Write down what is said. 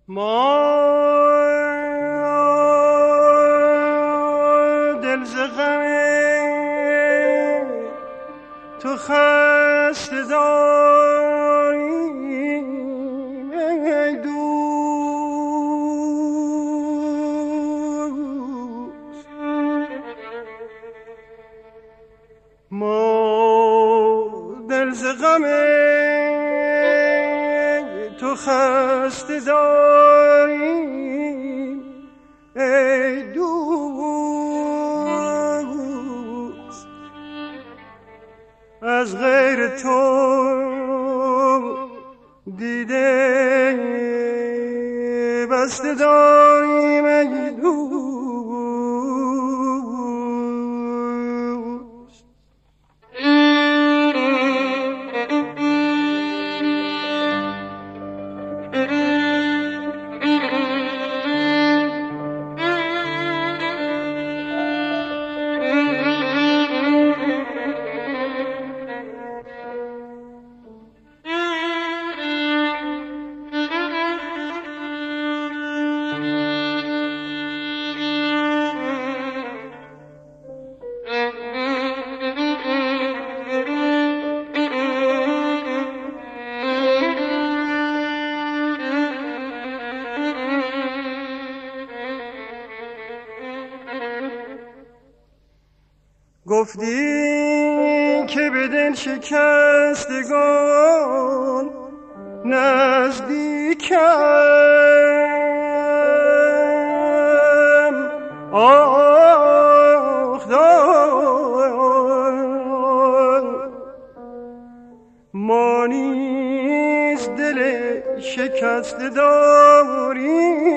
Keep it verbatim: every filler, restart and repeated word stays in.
ما دل ز غم تو خسته داریم ای دوست. ما دل ز غم تو خسته داریم ای دوست. از غیر تو دیده بسته داریم ای دوست. گفتی که به دل شکستگان نزدیکم، آخ دار ما نیز دل شکسته داریم